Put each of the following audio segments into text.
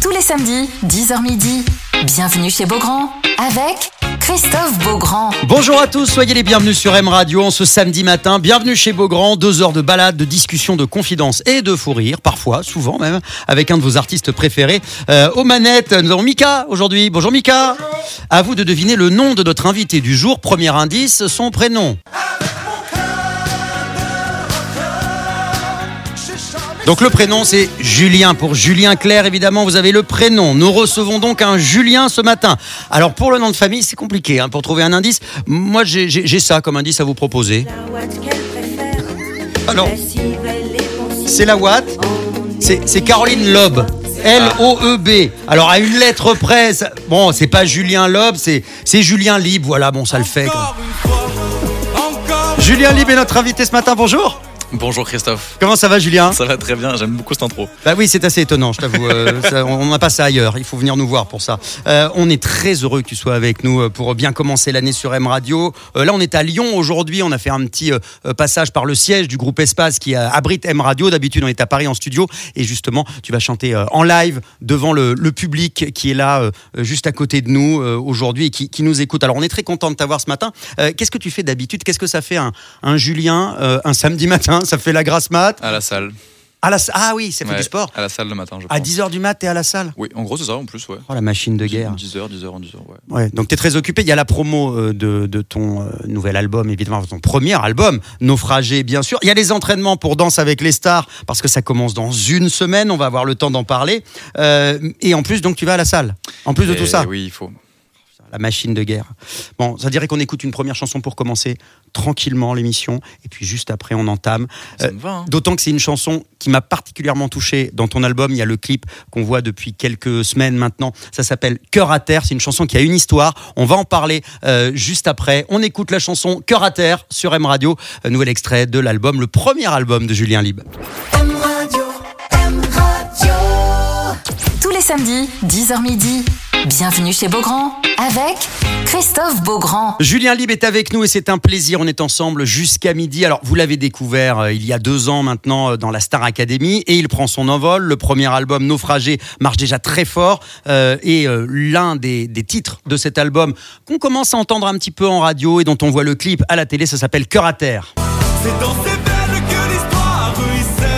Tous les samedis, 10h midi. Bienvenue chez Beaugrand avec Christophe Beaugrand. Bonjour à tous, soyez les bienvenus sur M Radio en ce samedi matin. Bienvenue chez Beaugrand, 2 heures de balade, de discussion, de confidence et de fou rire, parfois, souvent même, avec un de vos artistes préférés. Aux manettes, nous avons Mika aujourd'hui. Bonjour Mika. Bonjour. À vous de deviner le nom de notre invité du jour. Premier indice, son prénom. Donc le prénom c'est Julien, pour Julien Clerc évidemment vous avez le prénom. Nous recevons donc un Julien ce matin. Alors pour le nom de famille c'est compliqué pour trouver un indice. Moi j'ai ça comme indice à vous proposer. Alors c'est la Watt, c'est Caroline Loeb. L-O-E-B. Alors à une lettre près, bon c'est pas Julien Loeb, c'est Julien Lieb. Voilà, bon ça le fait. Julien Lieb est notre invité ce matin, bonjour. Bonjour Christophe. Comment ça va Julien ? Ça va très bien, j'aime beaucoup cette intro. Bah oui, c'est assez étonnant, je t'avoue. On n'a pas ça ailleurs, il faut venir nous voir pour ça. On est très heureux que tu sois avec nous pour bien commencer l'année sur M Radio. Là, on est à Lyon aujourd'hui, on a fait un petit passage par le siège du groupe Espace qui abrite M Radio. D'habitude, on est à Paris en studio et justement, tu vas chanter en live devant le public qui est là juste à côté de nous aujourd'hui et qui nous écoute. Alors, on est très content de t'avoir ce matin. Qu'est-ce que tu fais d'habitude ? Qu'est-ce que ça fait un Julien un samedi matin ? Ça fait la grasse mat. À la salle. Ah oui, ça fait du sport. À la salle le matin, je pense. À 10h du mat, t'es à la salle ? Oui, en gros, c'est ça, en plus, ouais. Oh, la machine de guerre. 10h, ouais. Donc, t'es très occupé. Il y a la promo de ton nouvel album, évidemment, ton premier album, Naufragé, bien sûr. Il y a les entraînements pour Danse avec les stars, parce que ça commence dans une semaine. On va avoir le temps d'en parler. Et en plus, donc, tu vas à la salle. En plus de tout ça. Oui, il faut. La machine de guerre. Bon, ça dirait qu'on écoute une première chanson pour commencer tranquillement l'émission et puis juste après on entame. Ça me va, hein. D'autant que c'est une chanson qui m'a particulièrement touché dans ton album. Il y a le clip qu'on voit depuis quelques semaines maintenant. Ça s'appelle Cœur à terre. C'est une chanson qui a une histoire. On va en parler juste après. On écoute la chanson Cœur à terre sur M Radio. Nouvel extrait de l'album, le premier album de Julien Lieb. M Radio, M Radio. Tous les samedis, 10h midi. Bienvenue chez Beaugrand avec Christophe Beaugrand. Julien Lieb est avec nous et c'est un plaisir. On est ensemble jusqu'à midi. Alors, vous l'avez découvert il y a 2 ans maintenant dans la Star Academy et il prend son envol. Le premier album, Naufragé, marche déjà très fort. L'un des titres de cet album qu'on commence à entendre un petit peu en radio et dont on voit le clip à la télé, ça s'appelle Cœur à terre. C'est dans ces veines que l'histoire ruisselle.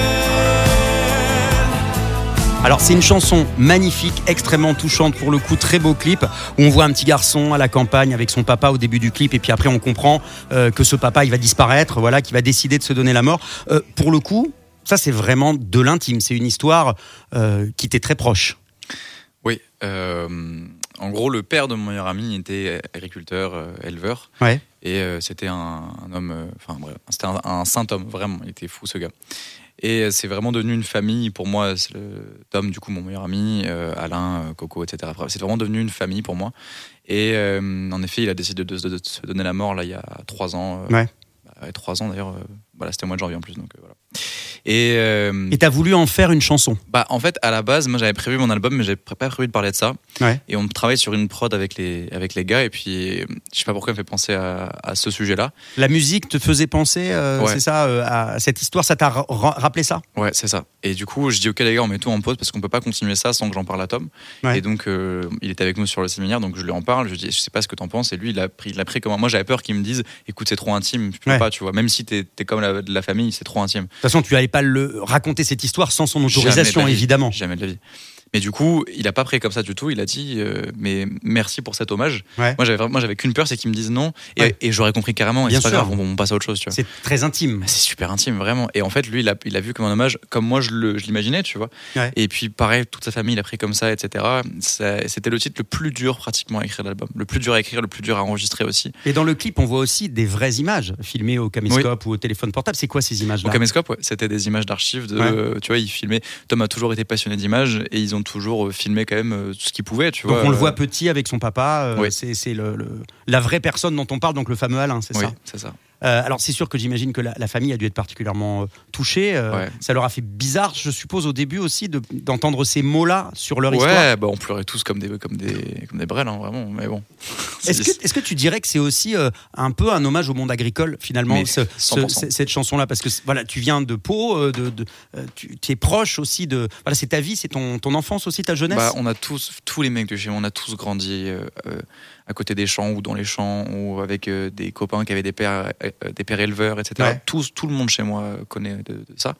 Alors c'est une chanson magnifique, extrêmement touchante pour le coup, très beau clip où on voit un petit garçon à la campagne avec son papa au début du clip et puis après on comprend que ce papa il va disparaître, voilà, qu'il va décider de se donner la mort. Pour le coup, ça c'est vraiment de l'intime, c'est une histoire qui t'est très proche. Oui, en gros le père de mon meilleur ami était agriculteur, éleveur. Ouais. Et c'était un homme, c'était un saint homme, vraiment, il était fou ce gars. Et c'est vraiment devenu une famille pour moi. C'est Tom, du coup, mon meilleur ami, Alain, Coco, etc. C'est vraiment devenu une famille pour moi. Et en effet, il a décidé de se donner la mort là, il y a 3 ans. Ouais. 3 ans d'ailleurs. Voilà, c'était au mois de janvier en plus. Donc, voilà. Et t'as voulu en faire une chanson ? En fait, à la base, moi j'avais prévu mon album, mais j'avais pas prévu de parler de ça. Ouais. Et on travaille sur une prod avec les gars. Et puis, je sais pas pourquoi, il me fait penser à ce sujet-là. La musique te faisait penser, ouais. c'est ça, à cette histoire, ça t'a rappelé ça ? Ouais, c'est ça. Et du coup, je dis ok les gars, on met tout en pause parce qu'on peut pas continuer ça sans que j'en parle à Tom. Ouais. Et donc, il était avec nous sur le séminaire, donc je lui en parle. Je lui dis, je sais pas ce que t'en penses. Et lui, il l'a pris comme moi. J'avais peur qu'il me dise, écoute, c'est trop intime, je peux pas, tu vois. Même si t'es comme la famille, c'est trop intime. De toute façon, tu allais pas le raconter cette histoire sans son autorisation, évidemment. Jamais de la vie. Mais du coup, il a pas pris comme ça du tout. Il a dit, mais merci pour cet hommage. Ouais. Moi, j'avais qu'une peur, c'est qu'il me dise non. Et j'aurais compris carrément. Et c'est pas grave, on passe à autre chose, tu vois. C'est très intime. C'est super intime, vraiment. Et en fait, lui, il a vu comme un hommage, comme moi, je l'imaginais, tu vois. Ouais. Et puis, pareil, toute sa famille l'a pris comme ça, etc. C'était le titre le plus dur, pratiquement, à écrire l'album. Le plus dur à écrire, le plus dur à enregistrer aussi. Et dans le clip, on voit aussi des vraies images filmées au caméscope ou au téléphone portable. C'est quoi ces images-là ? Au caméscope, ouais. C'était des images d'archives. Tu vois, ils filmaient. Tom a toujours été passionné d'images et ils ont toujours filmé quand même tout ce qu'il pouvait, tu vois. Donc on le voit petit avec son papa. Oui. C'est la vraie personne dont on parle, donc le fameux Alain, c'est ça ? Oui, c'est ça. Alors c'est sûr que j'imagine que la famille a dû être particulièrement touchée. Ça leur a fait bizarre, je suppose, au début aussi d'entendre ces mots-là sur leur histoire. Ouais, on pleurait tous comme des brels, hein, vraiment. Mais bon. Est-ce que tu dirais que c'est aussi un peu un hommage au monde agricole finalement, cette chanson-là, parce que voilà, tu viens de Pau, tu es proche aussi de. Voilà, c'est ta vie, c'est ton enfance aussi, ta jeunesse. On a tous les mecs de chez moi, on a tous grandi à côté des champs ou dans les champs ou avec des copains qui avaient des pères éleveurs, etc. Ouais. Tout le monde chez moi connaît de ça.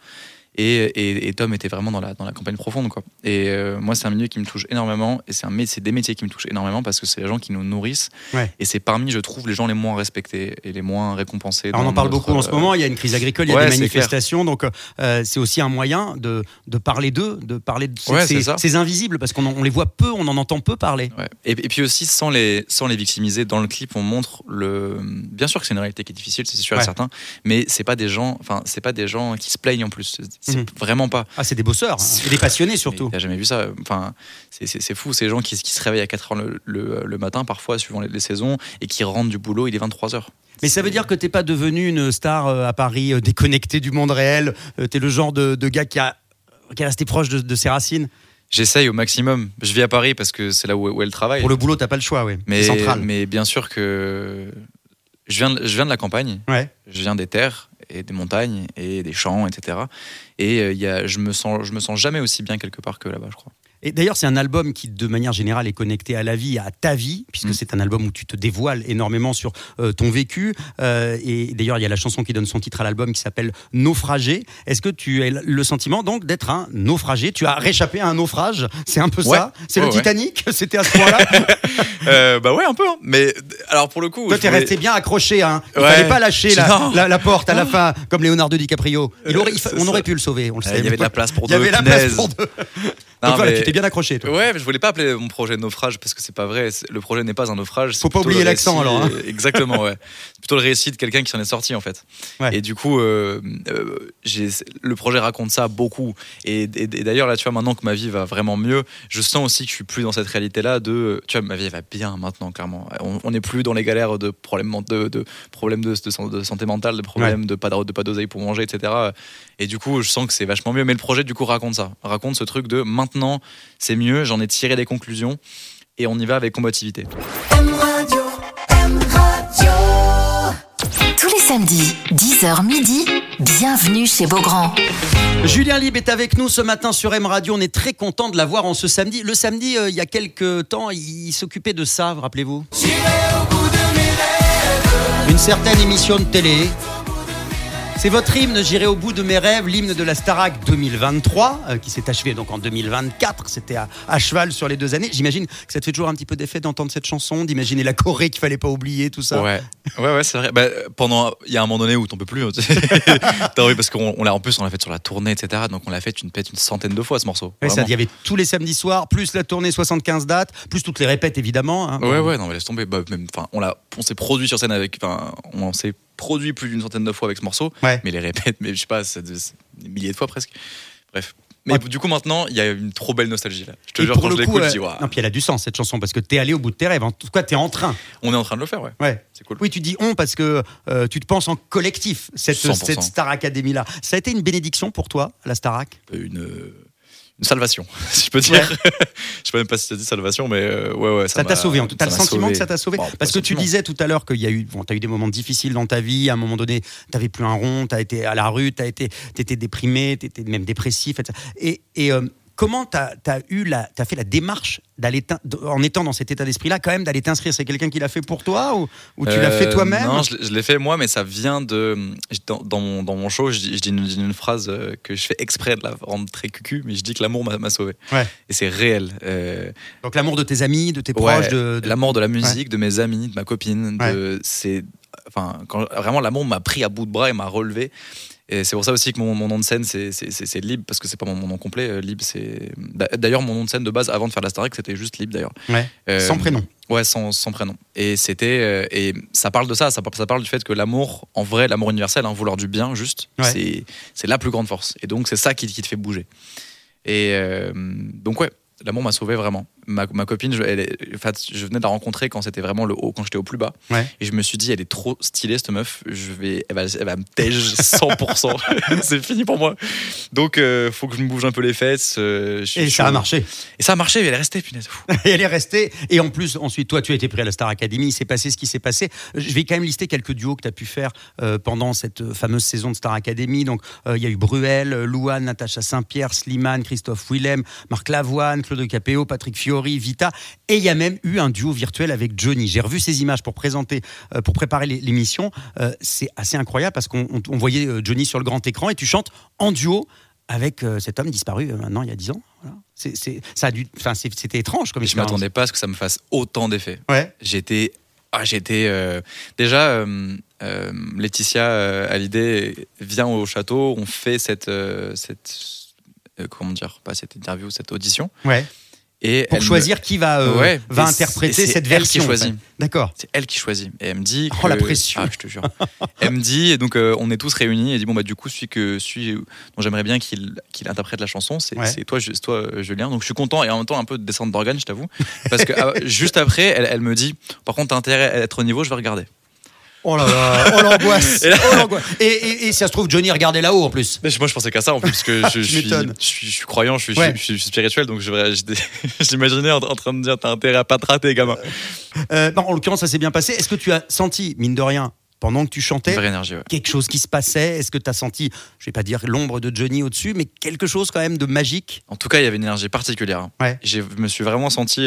Et Tom était vraiment dans la campagne profonde, quoi. Et moi, c'est un milieu qui me touche énormément, et c'est des métiers qui me touchent énormément parce que c'est les gens qui nous nourrissent. Ouais. Et c'est parmi, je trouve, les gens les moins respectés et les moins récompensés. Alors on en parle beaucoup en ce moment. Il y a une crise agricole, il y a des manifestations, donc c'est aussi un moyen de parler d'eux, de parler de ces invisibles, parce qu'on les voit peu, on en entend peu parler. Ouais. Et puis aussi, sans les victimiser, dans le clip, on montre bien sûr que c'est une réalité qui est difficile, c'est sûr et certain, mais c'est pas des gens qui se plaignent en plus. C'est vraiment pas. Ah, c'est des bosseurs, des passionnés surtout. T'as jamais vu ça. Enfin, c'est fou, ces gens qui se réveillent à 4h le matin, parfois, suivant les saisons, et qui rentrent du boulot, il est 23h. Mais ça veut dire que t'es pas devenu une star à Paris, déconnecté du monde réel. T'es le genre de gars qui est resté proche de ses racines. J'essaye au maximum. Je vis à Paris parce que c'est là où elle travaille. Pour le boulot, t'as pas le choix, oui. C'est central. Mais bien sûr que je viens de la campagne. Ouais. Je viens des terres et des montagnes et des champs, etc. Et je me sens jamais aussi bien quelque part que là-bas, je crois. Et d'ailleurs, c'est un album qui, de manière générale, est connecté à la vie, à ta vie, puisque c'est un album où tu te dévoiles énormément sur ton vécu. Et d'ailleurs, il y a la chanson qui donne son titre à l'album qui s'appelle Naufragé. Est-ce que tu as le sentiment donc d'être un naufragé ? Tu as réchappé à un naufrage ? C'est un peu ça ? C'est le Titanic ? C'était à ce point-là ? Ouais, un peu. Hein. Mais alors, pour le coup. Toi, t'es resté bien accroché. Hein. Il fallait pas lâcher la porte à la fin, comme Leonardo DiCaprio. On aurait pu le sauver, on le sait. Il y avait de la place pour deux. Il y avait la place pour deux. Donc voilà, tu t'es bien accroché, toi. Ouais, mais je voulais pas appeler mon projet naufrage parce que c'est pas vrai. Le projet n'est pas un naufrage. Faut pas oublier l'accent alors. Hein. Exactement, ouais. C'est plutôt le récit de quelqu'un qui s'en est sorti en fait. Ouais. Et du coup, le projet raconte ça beaucoup. Et d'ailleurs là, tu vois, maintenant que ma vie va vraiment mieux, je sens aussi que je suis plus dans cette réalité-là tu vois, ma vie va bien maintenant, clairement. On n'est plus dans les galères de problèmes de santé mentale, de problèmes de pas d'oseille pour manger, etc. Et du coup, je sens que c'est vachement mieux. Mais le projet, du coup, raconte ce truc de maintenant, c'est mieux, j'en ai tiré des conclusions et on y va avec combativité. M Radio. Tous les samedis, 10h midi, bienvenue chez Beaugrand. Julien Lieb est avec nous ce matin sur M Radio. On est très content de l'avoir en ce samedi. Le samedi, il y a quelques temps, il s'occupait de ça, rappelez-vous. J'irai au bout de mes rêves. Une certaine émission de télé. C'est votre hymne, J'irai au bout de mes rêves, l'hymne de la Starac 2023, qui s'est achevé donc en 2024. C'était à cheval sur les 2 années. J'imagine que ça te fait toujours un petit peu d'effet d'entendre cette chanson, d'imaginer la Corée qu'il fallait pas oublier, tout ça. Ouais, c'est vrai. Il y a un moment donné où t'en peux plus. T'as envie parce qu'on l'a fait sur la tournée, etc. Donc on l'a fait une centaine de fois ce morceau. Ouais, ça, il y avait tous les samedis soirs, plus la tournée 75 dates, plus toutes les répètes évidemment. Hein. Ouais, non mais laisse tomber. On s'est produit sur scène on s'est produit plus d'une centaine de fois avec ce morceau, mais les répètes, mais je sais pas, c'est des milliers de fois presque. Bref. Mais du coup, maintenant, il y a une trop belle nostalgie là. Je te jure, quand je l'écoute, je dis waouh. Non, puis elle a du sens cette chanson parce que t'es allé au bout de tes rêves. En tout cas, t'es en train. On est en train de le faire, ouais. C'est cool. Oui, tu dis on parce que tu te penses en collectif, cette Star Academy là. Ça a été une bénédiction pour toi, la Starac ? Une salvation, si je peux dire. Je sais pas même pas si ça dit salvation, mais ouais. Ça t'a sauvé. T'as le sentiment que ça t'a sauvé. Parce que tu sentiment. disais tout à l'heure qu'il y a eu, t'as eu des moments difficiles dans ta vie. À un moment donné, t'avais plus un rond, t'as été à la rue, t'étais déprimé, t'étais même dépressif, etc. Et comment t'as fait la démarche d'aller en étant dans cet état d'esprit-là, quand même d'aller t'inscrire ? C'est quelqu'un qui l'a fait pour toi ou tu l'as fait toi-même ? Non, je l'ai fait moi, mais ça vient dans mon show. Je dis une phrase que je fais exprès de la rendre très cucu, mais je dis que l'amour m'a sauvé. Ouais. Et c'est réel. Donc l'amour de tes amis, de tes proches, l'amour de la musique, de mes amis, de ma copine. Quand vraiment l'amour m'a pris à bout de bras et m'a relevé. Et c'est pour ça aussi que mon nom de scène c'est Lib, parce que c'est pas mon nom complet. Lib, c'est d'ailleurs mon nom de scène de base avant de faire la Starac, c'était juste Lib d'ailleurs. Sans prénom. Ouais, sans prénom. Et c'était et ça parle de ça parle du fait que l'amour, en vrai, l'amour universel, vouloir du bien, juste, c'est la plus grande force. Et donc c'est ça qui te fait bouger. Et donc l'amour m'a sauvé vraiment. ma copine, je venais de la rencontrer quand c'était vraiment le haut, quand j'étais au plus bas. Ouais. Et je me suis dit, elle est trop stylée cette meuf. Elle va me tège 100%. C'est fini pour moi. Donc, faut que je me bouge un peu les fesses. Ça a marché. Et ça a marché, mais elle est restée, punaise. Et elle est restée. Et en plus, ensuite, toi, tu as été pris à la Star Academy. Il s'est passé ce qui s'est passé. Je vais quand même lister quelques duos que tu as pu faire pendant cette fameuse saison de Star Academy. Donc, il y a eu Bruel, Louane, Natacha Saint-Pierre, Slimane, Christophe Willem, Marc Lavoine, Claude Capéo, Patrick Fiori, Vita. Et il y a même eu un duo virtuel avec Johnny. J'ai revu ces images pour préparer l'émission. C'est assez incroyable parce qu'on voyait Johnny sur le grand écran et tu chantes en duo avec cet homme disparu maintenant il y a 10 ans. Voilà. C'était étrange comme je expérience. Je m'attendais pas à ce que ça me fasse autant d'effet. Ouais. J'étais déjà Laetitia Hallyday vient au château, on fait cette interview, cette audition. Ouais. Et pour choisir qui va interpréter cette version. C'est elle qui choisit. D'accord. C'est elle qui choisit. Et elle me dit. La pression. Je te jure. Elle me dit, et donc on est tous réunis, et dit du coup, celui dont j'aimerais bien qu'il interprète la chanson, c'est toi, Julien. Donc je suis content et en même temps un peu de descente d'organes, je t'avoue. Parce que juste après, elle me dit, par contre, t'as intérêt à être au niveau, je vais regarder. Oh là là, l'angoisse. Et si ça se trouve, Johnny regardait là-haut en plus. Mais moi je pensais qu'à ça en plus, parce que je suis croyant, je suis spirituel, donc j'imaginais en train de me dire t'as intérêt à pas te rater, gamin. En l'occurrence, ça s'est bien passé. Est-ce que tu as senti, mine de rien, pendant que tu chantais, quelque chose qui se passait? Est-ce que tu as senti, je vais pas dire l'ombre de Johnny au-dessus, mais quelque chose quand même de magique? En tout cas, il y avait une énergie particulière. Ouais. Je me suis vraiment senti.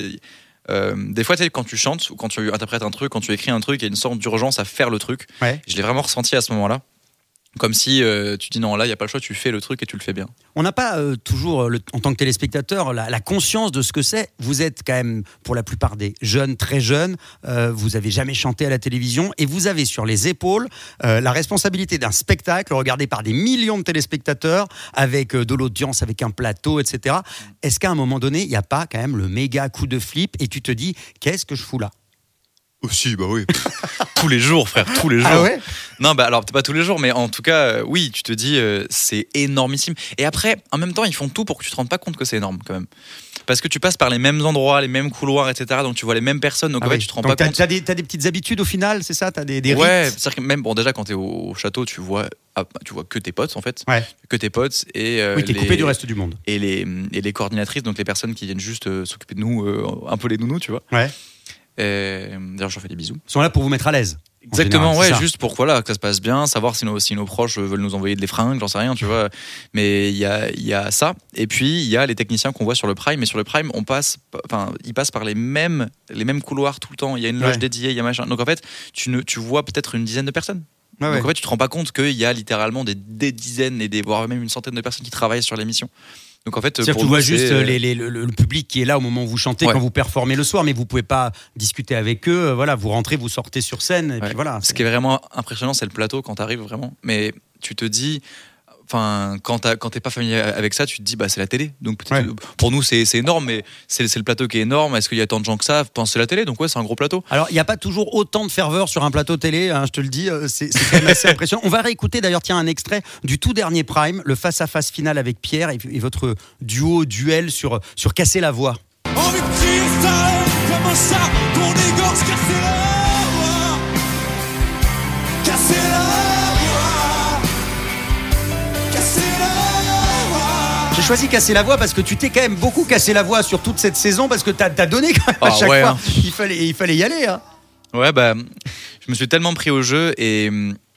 Des fois, quand tu chantes ou quand tu interprètes un truc, quand tu écris un truc, il y a une sorte d'urgence à faire le truc. Ouais. Je l'ai vraiment ressenti à ce moment-là. Comme si tu dis non, là, il n'y a pas le choix, tu fais le truc et tu le fais bien. On n'a pas toujours, en tant que téléspectateur, la conscience de ce que c'est. Vous êtes quand même, pour la plupart des jeunes, très jeunes, vous n'avez jamais chanté à la télévision et vous avez sur les épaules la responsabilité d'un spectacle regardé par des millions de téléspectateurs, avec de l'audience, avec un plateau, etc. Est-ce qu'à un moment donné, il n'y a pas quand même le méga coup de flip et tu te dis, qu'est-ce que je fous là ? Aussi, bah oui. Tous les jours, frère, tous les jours. Ah ouais ? Non, bah alors peut-être pas tous les jours, mais en tout cas, oui, tu te dis, c'est énormissime. Et après, en même temps, ils font tout pour que tu te rendes pas compte que c'est énorme quand même. Parce que tu passes par les mêmes endroits, les mêmes couloirs, etc. Donc tu vois les mêmes personnes. Donc tu te rends pas compte. T'as des petites habitudes au final, c'est ça ? T'as des rites ? Ouais, c'est-à-dire que même déjà quand t'es au château, tu vois que tes potes en fait, que tes potes et oui, t'es coupé du reste du monde. Et les coordinatrices, donc les personnes qui viennent juste s'occuper de nous, un peu les nounous, tu vois. Ouais. D'ailleurs, je leur fais des bisous. Ils sont là pour vous mettre à l'aise. Exactement, général, juste pour que ça se passe bien, savoir si nos proches veulent nous envoyer des fringues, j'en sais rien, tu vois. Mais il y a ça. Et puis il y a les techniciens qu'on voit sur le Prime. Et sur le Prime, ils passent par les mêmes couloirs tout le temps. Il y a une loge dédiée, il y a machin. Donc en fait, tu vois peut-être une dizaine de personnes. Donc en fait, tu te rends pas compte qu'il y a littéralement des dizaines voire même une centaine de personnes qui travaillent sur l'émission. Donc en fait, c'est-à-dire que tu vois juste le public qui est là au moment où vous chantez, quand vous performez le soir, mais vous pouvez pas discuter avec eux. Voilà, vous rentrez, vous sortez sur scène, et puis voilà. Ce qui est vraiment impressionnant, c'est le plateau quand t'arrives vraiment. Mais tu te dis, quand t'es pas familier avec ça, tu te dis c'est la télé. Donc pour nous c'est énorme, mais c'est le plateau qui est énorme. Est-ce qu'il y a tant de gens que ça ? C'est la télé, donc c'est un gros plateau. Alors il n'y a pas toujours autant de ferveur sur un plateau télé, je te le dis, c'est quand même assez impressionnant. On va réécouter d'ailleurs un extrait du tout dernier Prime, le face-à-face final avec Pierre et votre duel sur Casser la voix. Envie de tirer ça comme un chat, ton égorge, casser la voix, casser la voix, casser la voix. J'ai choisi Casser la voix parce que tu t'es quand même beaucoup cassé la voix sur toute cette saison, parce que t'as donné quand même à chaque fois. Hein. Il fallait y aller. Hein. Ouais, je me suis tellement pris au jeu et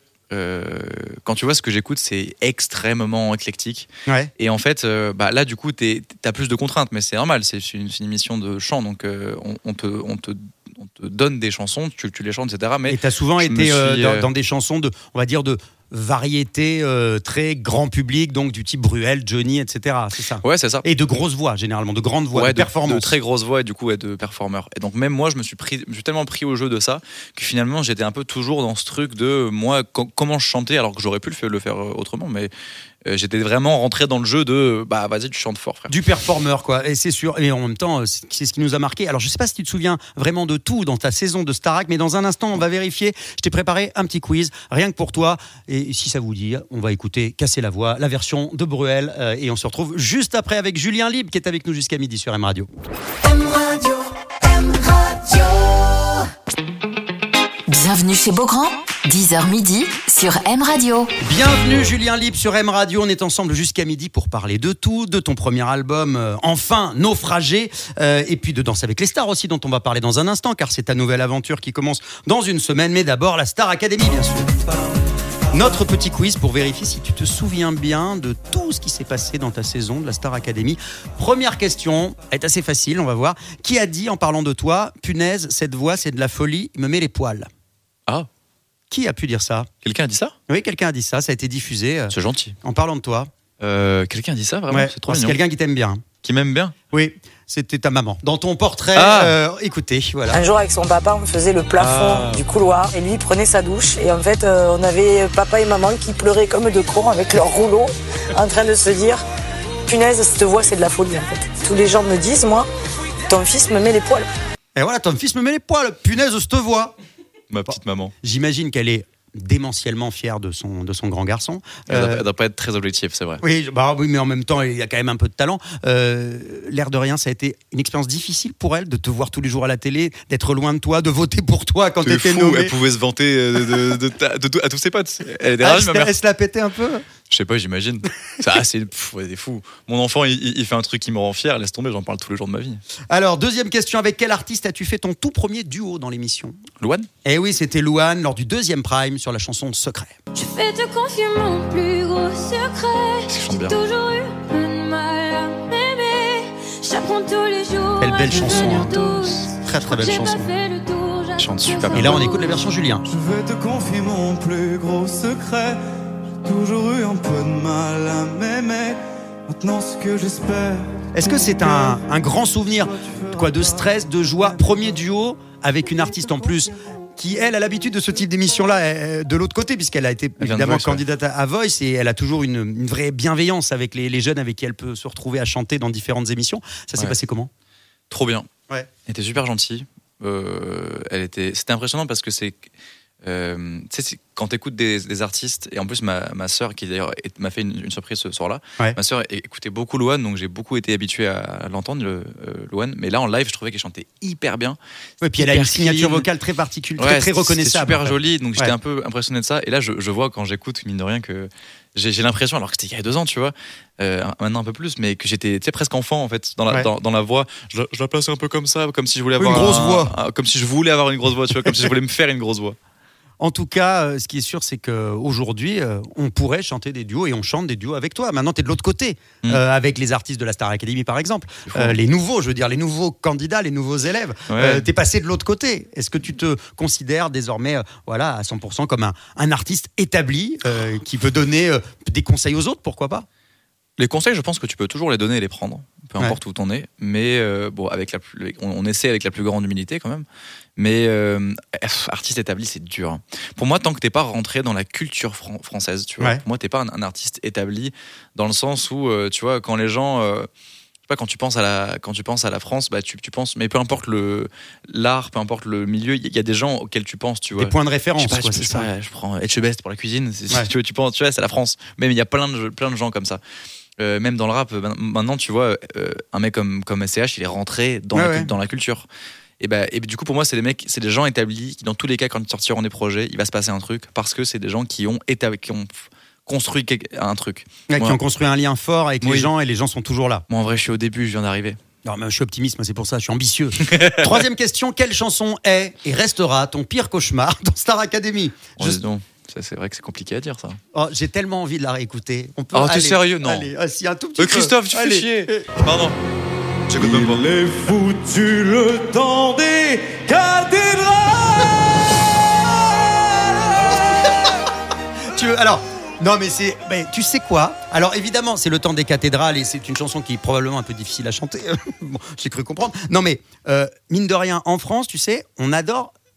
quand tu vois ce que j'écoute, c'est extrêmement éclectique. Ouais. Et en fait, là, du coup, t'as plus de contraintes, mais c'est normal. C'est une émission de chant, donc on te donne des chansons, tu les chantes, etc. Mais et t'as souvent été dans des chansons on va dire de variété très grand public, donc du type Bruel, Johnny, etc. C'est ça. Ouais, c'est ça. Et de grosses voix, généralement, de grandes voix, de performances. De très grosses voix et du coup de performeurs. Et donc même moi, je me suis tellement pris au jeu de ça que finalement j'étais un peu toujours dans ce truc de moi comment je chantais, alors que j'aurais pu le faire autrement, mais j'étais vraiment rentré dans le jeu de vas-y, tu chantes fort, frère. Du performeur, quoi. Et c'est sûr. Et en même temps, c'est ce qui nous a marqué. Alors, je sais pas si tu te souviens vraiment de tout dans ta saison de Starac, mais dans un instant, on va vérifier. Je t'ai préparé un petit quiz, rien que pour toi. Et si ça vous dit, on va écouter Casser la voix, la version de Bruel. Et on se retrouve juste après avec Julien Libre, qui est avec nous jusqu'à midi sur M Radio. M Radio, M Radio. Bienvenue chez Beaugrand, 10h midi sur M Radio. Bienvenue Julien Libre sur M Radio. On est ensemble jusqu'à midi pour parler de tout, de ton premier album, enfin Naufragé, et puis de Danse avec les stars aussi, dont on va parler dans un instant, car c'est ta nouvelle aventure qui commence dans une semaine. Mais d'abord la Star Academy, bien sûr. Notre petit quiz pour vérifier si tu te souviens bien de tout ce qui s'est passé dans ta saison de la Star Academy. Première question, elle est assez facile, on va voir. Qui a dit en parlant de toi, punaise, cette voix c'est de la folie, il me met les poils? Ah, Qui a pu dire ça? quelqu'un a dit ça? Oui, quelqu'un a dit ça, ça a été diffusé C'est gentil. en parlant de toi. Quelqu'un a dit ça, vraiment? Ouais, C'est trop c'est mignon. quelqu'un qui t'aime bien. Qui m'aime bien? Oui, c'était ta maman. Dans ton portrait, écoutez, voilà. Un jour avec son papa, on faisait le plafond du couloir et lui il prenait sa douche et en fait on avait papa et maman qui pleuraient comme deux cons avec leur rouleau en train de se dire punaise cette voix c'est de la folie en fait. Tous les gens me disent moi ton fils me met les poils. Et voilà, ton fils me met les poils, punaise, je te vois. Ma petite maman. J'imagine qu'elle est démentiellement fière de son grand garçon. Elle doit pas être très objective, c'est vrai. Oui, mais en même temps, il y a quand même un peu de talent. L'air de rien, ça a été une expérience difficile pour elle de te voir tous les jours à la télé, d'être loin de toi, de voter pour toi quand tu étais nommé. Elle pouvait se vanter à tous ses potes. Elle est derrière, ma mère. Elle se la pétait un peu. Je sais pas, j'imagine. C'est des fous. Mon enfant, il fait un truc qui me rend fier. Laisse tomber, j'en parle tous les jours de ma vie. Alors, deuxième question. Avec quel artiste as-tu fait ton tout premier duo dans l'émission? Louane? Eh oui, c'était Louane lors du deuxième prime sur la chanson Secret. Je vais te confier mon plus gros secret. Qu'est-ce que je chante bien. J'ai toujours eu un peu de mal à m'aimer. J'apprends tous les jours. Quelle belle à chanson, devenir hein. douce. Très très belle J'ai chanson. pas fait le tour, Elle chante super bien. Et là, on écoute la version Julien. Je vais te confier mon plus gros secret. J'ai toujours eu un peu de mal à m'aimer. Maintenant, ce que j'espère. Est-ce que c'est un grand souvenir de stress, de joie? Premier duo avec une artiste en plus qui, elle, a l'habitude de ce type d'émission-là, de l'autre côté, puisqu'elle a été Elle vient de évidemment Voice, candidate à Voice, et elle a toujours une vraie bienveillance avec les jeunes avec qui elle peut se retrouver à chanter dans différentes émissions. Ça s'est Ouais. passé comment? Trop bien. Ouais. Elle était super gentille. C'était impressionnant parce que tu sais, quand t'écoutes des artistes, et en plus ma sœur qui d'ailleurs m'a fait une surprise ce soir-là, Ouais. ma sœur écoutait beaucoup Louane, donc j'ai beaucoup été habitué à l'entendre, Louane, mais là en live je trouvais qu'elle chantait hyper bien. Ouais, puis elle a une Hyper signature clean. vocale très particulière, Ouais, très reconnaissable. c'était super en fait. joli, donc j'étais Ouais. un peu impressionné de ça. Et là, je vois quand j'écoute, mine de rien, que j'ai l'impression, alors que c'était il y a 2 ans, tu vois, maintenant un peu plus, mais que j'étais presque enfant en fait dans Ouais. dans la voix. Je la plaçais un peu comme ça, comme si je voulais Une avoir grosse voix. comme si je voulais avoir une grosse voix, tu vois, comme si je voulais me faire une grosse voix. En tout cas, ce qui est sûr, c'est qu'aujourd'hui, on pourrait chanter des duos, et on chante des duos avec toi. Maintenant, tu es de l'autre côté, avec les artistes de la Star Academy, par exemple. fou. Les nouveaux, je veux dire, les nouveaux candidats, les nouveaux élèves. Ouais. Tu es passé de l'autre côté. Est-ce que tu te considères désormais à 100% comme un artiste établi qui peut donner des conseils aux autres, pourquoi pas? Les conseils, je pense que tu peux toujours les donner et les prendre, peu importe où t'en es. Mais bon, on essaie avec la plus grande humilité quand même. Mais artiste établi, c'est dur. Hein. Pour moi, tant que t'es pas rentré dans la culture française, tu vois. Ouais. Pour moi, t'es pas un artiste établi dans le sens où, tu vois, quand les gens, je sais pas, quand tu penses à la France, bah tu penses, mais peu importe l'art, peu importe le milieu, il y a des gens auxquels tu penses, tu vois. Des points de référence, Je sais pas, quoi, je c'est sais ça. pas, je prends Etchebest pour la cuisine. Ouais. Tu penses, tu vois, c'est la France. Mais il y a plein de gens comme ça. Même dans le rap, maintenant, tu vois, un mec comme SCH, il est rentré dans la culture. Et du coup, pour moi, c'est des gens établis qui, dans tous les cas, quand ils sortiront des projets, il va se passer un truc parce que c'est des gens qui ont construit un truc. Ouais, Moi, qui ont construit un lien fort avec les Oui. gens, et les gens sont toujours là. moi, en vrai, je suis au début, je viens d'arriver. Non, mais je suis optimiste, moi, c'est pour ça, je suis ambitieux. Troisième question, quelle chanson est et restera ton pire cauchemar dans Star Academy? Dis donc, ça, c'est vrai que c'est compliqué à dire, ça. Oh, j'ai tellement envie de la réécouter. On peut Oh, t'es aller- sérieux? Non. Allez, si, un tout petit peu. Christophe, tu fais Allez. chier. Pardon. J'écoute même pas. Il est foutu le temps des cathédrales. Alors, non, mais tu sais quoi? Alors, évidemment, c'est le temps des cathédrales, et c'est une chanson qui est probablement un peu difficile à chanter. Bon, j'ai cru comprendre. Non, mais mine de rien, en France, tu sais, on adore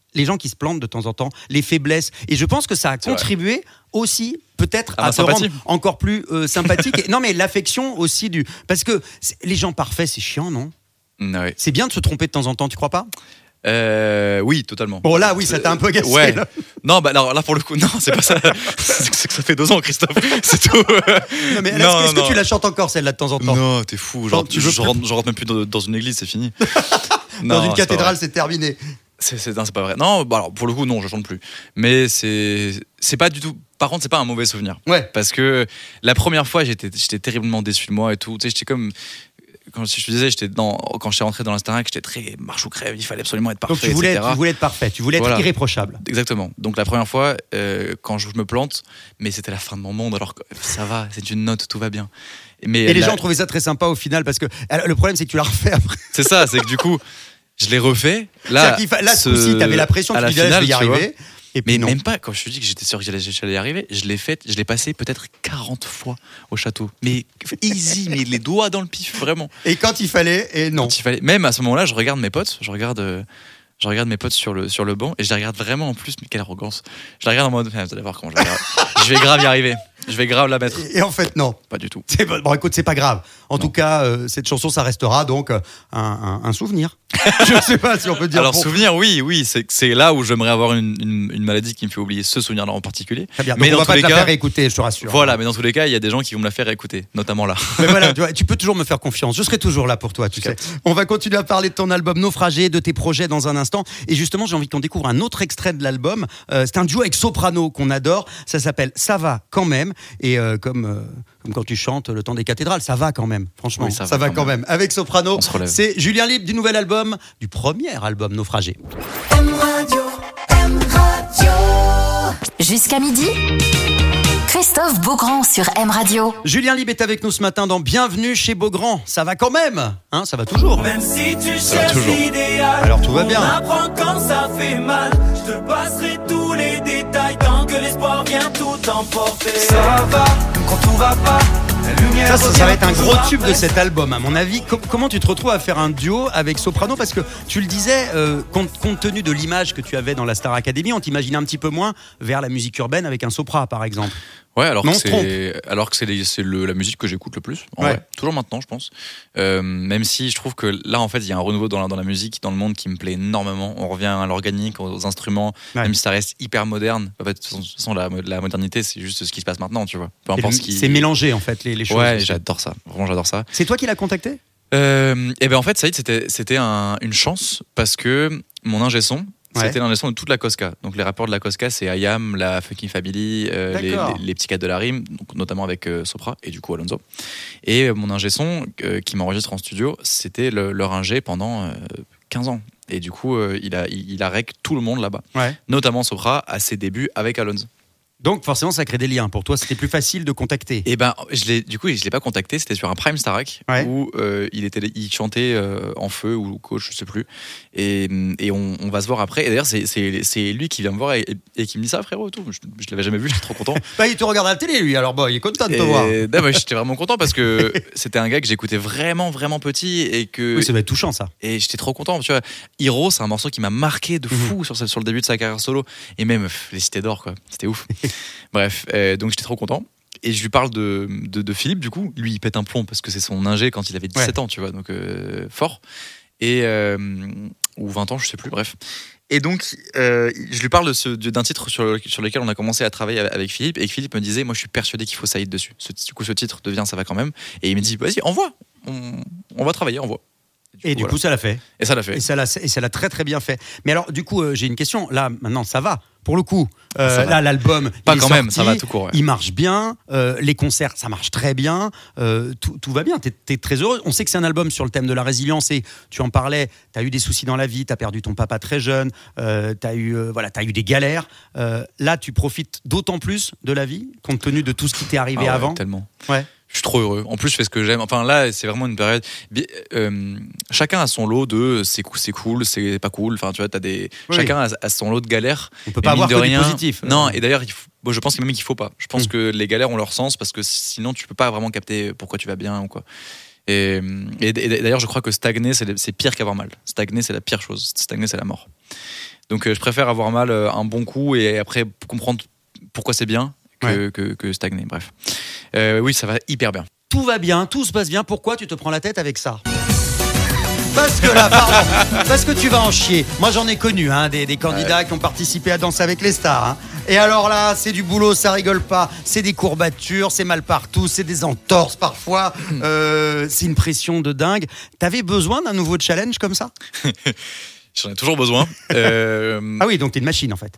les gens qui se plantent de temps en temps, les faiblesses. Et je pense que ça a contribué aussi peut-être à te sympathie. rendre encore plus sympathique. Et, non, mais l'affection aussi parce que les gens parfaits, c'est chiant, non ? Ouais. C'est bien de se tromper de temps en temps, tu crois pas ? Oui, totalement. Bon là, oui, ça t'a un peu agacé. Ouais. Là. Non, bah alors là pour le coup, non, c'est pas ça. C'est que ça fait 2 ans, Christophe. C'est tout. Non, mais est-ce que tu la chantes encore celle-là de temps en temps ? Non, t'es fou. Genre, Je rentre même plus dans une église, c'est fini. Dans une cathédrale, c'est terminé. C'est pas vrai. Non, bah alors pour le coup, non, je chante plus. Mais c'est pas du tout. Par contre, c'est pas un mauvais souvenir. Ouais. Parce que la première fois, j'étais terriblement déçu de moi et tout. Tu sais, j'étais comme. Quand je te disais, quand j'étais rentré dans l'Instagram, j'étais très marche ou crève, il fallait absolument être parfait. Donc tu voulais être parfait, tu voulais être irréprochable. Exactement. Donc la première fois, quand je me plante, mais c'était la fin de mon monde, alors que ça va, c'est une note, tout va bien. Et les gens trouvaient ça très sympa au final, parce que le problème c'est que tu l'as refait après. C'est ça, c'est que du coup, je l'ai refait. Là, ce coup-ci, t'avais la pression, tu disais, je vais y arriver. Et puis mais même pas, quand je te dis que j'étais sûr que j'allais y arriver, je l'ai passé peut-être 40 fois au château. Mais easy, mais les doigts dans le pif, vraiment. Et quand il fallait, et non. Même à ce moment-là, je regarde mes potes, je regarde mes potes sur le banc, et je les regarde vraiment en plus, mais quelle arrogance. Je les regarde en mode, vous allez voir comment je vais grave y arriver. Je vais grave la mettre. Et en fait, non. Pas du tout. Bon, écoute, c'est pas grave. En tout cas, cette chanson, ça restera donc un souvenir. Je sais pas si on peut dire. Alors, souvenir, oui, c'est là où j'aimerais avoir une maladie qui me fait oublier ce souvenir-là en particulier. Très bien. Donc mais on va pas te la faire écouter, je te rassure. Voilà, mais dans tous les cas, il y a des gens qui vont me la faire écouter, notamment là. Mais voilà, tu peux toujours me faire confiance. Je serai toujours là pour toi, tu sais. On va continuer à parler de ton album Naufragé, de tes projets dans un instant. Et justement, j'ai envie qu'on découvre un autre extrait de l'album. C'est un duo avec Soprano qu'on adore. Ça s'appelle Ça va quand même. Et comme quand tu chantes Le temps des cathédrales, ça va quand même. Franchement, oui, ça va quand même. Avec Soprano, c'est Julien Libre du nouvel album, du premier album Naufragé. M Radio. Jusqu'à midi, Christophe Beaugrand sur M Radio. Julien Libre est avec nous ce matin dans Bienvenue chez Beaugrand. Ça va quand même, hein, ça va toujours. Même si tu cherches l'idéal, alors tout va bien. On apprend quand ça fait mal. Je te passerai tous les détails tant que l'espoir vient tout emporter. Ça va, même quand tout va pas. Ça va être un gros tube de cet album, à mon avis. Comment tu te retrouves à faire un duo avec Soprano ? Parce que tu le disais, compte tenu de l'image que tu avais dans la Star Academy, on t'imaginait un petit peu moins vers la musique urbaine avec un sopra, par exemple. Ouais, alors que c'est la musique que j'écoute le plus. En vrai. Toujours maintenant, je pense. Même si je trouve que là, en fait, il y a un renouveau dans la musique, dans le monde qui me plaît énormément. On revient à l'organique, aux instruments, même si ça reste hyper moderne. En fait, de toute façon, la modernité, c'est juste ce qui se passe maintenant, tu vois. Peu importe c'est mélangé, en fait, les choses. Ouais, j'adore ça. Vraiment, j'adore ça. C'est toi qui l'as contacté ? Et ben en fait, Saïd, c'était une chance parce que mon ingé son, c'était l'ingé son de toute la Cosca. Donc les rappeurs de la Cosca, c'est IAM, la Fucking Family, les petits cadres de la rime, donc, notamment avec Sopra et du coup Alonso. Et mon ingé son qui m'enregistre en studio, c'était leur ingé pendant 15 ans. Et du coup, il a rec tout le monde là-bas, notamment Sopra à ses débuts avec Alonso. Donc forcément ça crée des liens. Pour toi c'était plus facile de contacter. Et ben je l'ai pas contacté, c'était sur un Prime Starac où il chantait en feu ou coach, je sais plus. Et on va se voir après. Et d'ailleurs c'est lui qui vient me voir et qui me dit ça, frérot, et tout. Je l'avais jamais vu, j'étais trop content. Il te regarde à la télé lui, alors il est content de te voir. J'étais vraiment content parce que c'était un gars que j'écoutais vraiment vraiment petit et que oui, ça doit être touchant ça. Et j'étais trop content, tu vois. Hero, c'est un morceau qui m'a marqué de fou sur le début de sa carrière solo et même les Cités d'Or, quoi. C'était ouf. Bref, donc j'étais trop content. Et je lui parle de Philippe, du coup. Lui, il pète un plomb parce que c'est son ingé quand il avait 17 ans, tu vois, donc fort. Et, ou 20 ans, je sais plus, bref. Et donc, je lui parle d'un titre sur lequel on a commencé à travailler avec Philippe. Et Philippe me disait, moi, je suis persuadé qu'il faut Saïd dessus. Du coup, ce titre devient Ça va quand même. Et il me dit, vas-y, envoie. On va travailler, envoie. Et du coup, ça l'a fait. Et ça l'a fait. Et ça l'a très très bien fait. Mais alors, du coup, j'ai une question. Là, maintenant, ça va. Pour le coup, là, l'album, pas il quand est sorti, même, ça va tout court. Ouais. Il marche bien. Les concerts, ça marche très bien. Tout va bien. T'es très heureux. On sait que c'est un album sur le thème de la résilience. Et tu en parlais. T'as eu des soucis dans la vie. T'as perdu ton papa très jeune. T'as eu des galères. Là, tu profites d'autant plus de la vie, compte tenu de tout ce qui t'est arrivé avant. Tellement. Ouais. Je suis trop heureux. En plus, je fais ce que j'aime. Enfin, là, c'est vraiment une période. Chacun a son lot de c'est cool, c'est pas cool. Enfin, tu vois, chacun a son lot de galères. On peut pas avoir que du positif. Non, et d'ailleurs, je pense même qu'il faut pas. Je pense que les galères ont leur sens parce que sinon, tu peux pas vraiment capter pourquoi tu vas bien ou quoi. Et d'ailleurs, je crois que stagner, c'est pire qu'avoir mal. Stagner, c'est la pire chose. Stagner, c'est la mort. Donc je préfère avoir mal un bon coup et après comprendre pourquoi c'est bien que stagner. Bref. Oui, ça va hyper bien. Tout va bien, tout se passe bien. Pourquoi tu te prends la tête avec ça ? Parce que là, pardon, parce que tu vas en chier. Moi, j'en ai connu des candidats qui ont participé à Danser avec les stars. Hein. Et alors là, c'est du boulot, ça rigole pas. C'est des courbatures, c'est mal partout, c'est des entorses parfois. C'est une pression de dingue. T'avais besoin d'un nouveau challenge comme ça ? J'en ai toujours besoin. Ah oui, donc t'es une machine en fait.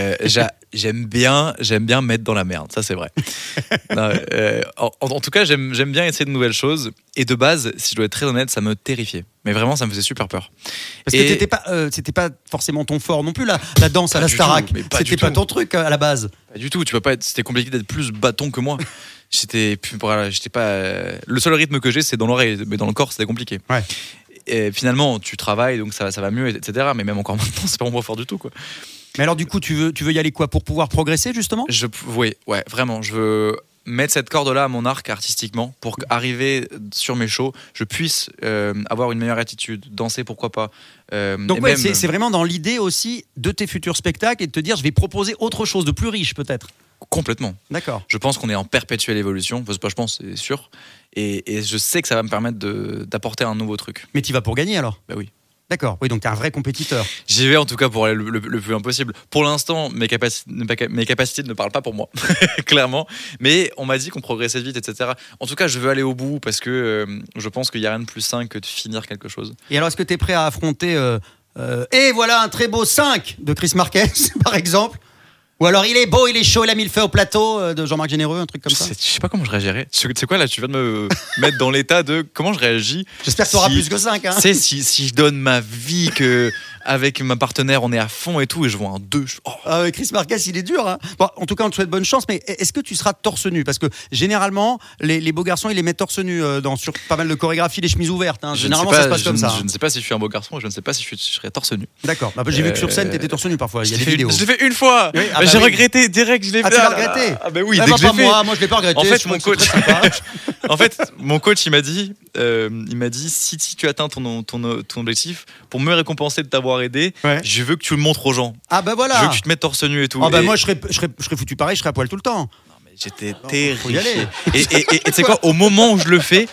J'aime bien me mettre dans la merde, ça c'est vrai. Non, en tout cas, j'aime bien essayer de nouvelles choses. Et de base, si je dois être très honnête, ça me terrifiait. Mais vraiment, ça me faisait super peur. Parce que c'était pas forcément ton fort non plus, la danse à la Starac. C'était pas ton truc à la base. Pas du tout. Tu peux pas c'était compliqué d'être plus bâton que moi. J'étais pas. Le seul rythme que j'ai, c'est dans l'oreille, mais dans le corps, c'était compliqué. Ouais. Et finalement, tu travailles, donc ça va mieux, etc. Mais même encore maintenant, c'est pas mon point fort du tout, quoi. Mais alors, du coup, tu veux y aller quoi ? Pour pouvoir progresser, justement ? Oui, vraiment. Je veux mettre cette corde-là à mon arc artistiquement pour qu'arriver sur mes shows, je puisse avoir une meilleure attitude, danser, pourquoi pas. Donc, ouais, c'est vraiment dans l'idée aussi de tes futurs spectacles et de te dire, je vais proposer autre chose de plus riche, peut-être. Complètement. D'accord. Je pense qu'on est en perpétuelle évolution. Enfin, c'est pas je pense, c'est sûr. Et je sais que ça va me permettre d'apporter un nouveau truc. Mais tu vas pour gagner alors ? Bah oui. D'accord. Oui, donc t'es un vrai compétiteur. J'y vais en tout cas pour aller le plus loin possible. Pour l'instant, mes capacités ne parlent pas pour moi, clairement. Mais on m'a dit qu'on progressait vite, etc. En tout cas, je veux aller au bout parce que je pense qu'il n'y a rien de plus sain que de finir quelque chose. Et alors, est-ce que tu es prêt à affronter et voilà un très beau 5 de Chris Marquez, par exemple ? Ou alors il est beau, il est chaud, il a mis le feu au plateau de Jean-Marc Généreux, un truc comme ça. Je sais pas comment je réagirais. Tu sais quoi là, tu viens de me mettre dans l'état de comment je réagis. J'espère que tu auras plus que 5. Hein. Tu sais, si je donne ma vie, que avec ma partenaire on est à fond et tout, et je vois un 2. Chris Marquez, il est dur. Hein. Bon, en tout cas, on te souhaite bonne chance, mais est-ce que tu seras torse nu ? Parce que généralement, les beaux garçons, ils les mettent torse nu sur pas mal de chorégraphies, les chemises ouvertes. Hein. Généralement, ça se passe comme ça. Je ne sais pas si je suis un beau garçon, je ne sais pas si je serai torse nu. D'accord. J'ai vu que sur scène, t'étais torse nu parfois. Il y a des vidéos. Je l'ai fait une fois. Oui, j'ai regretté direct. Je l'ai fait. Tu l'as regretté ? Ah bah oui. Dès que je l'ai fait. Moi, je l'ai pas regretté. En fait, mon coach, il m'a dit, si tu atteins ton objectif, pour me récompenser de t'avoir aidé, je veux que tu le montres aux gens. Ah bah voilà. Je veux que tu te mettes torse nu et tout. Ah bah moi, je serais foutu pareil, je serais à poil tout le temps. Non, mais j'étais terrifié. Et tu sais quoi, au moment où je le fais,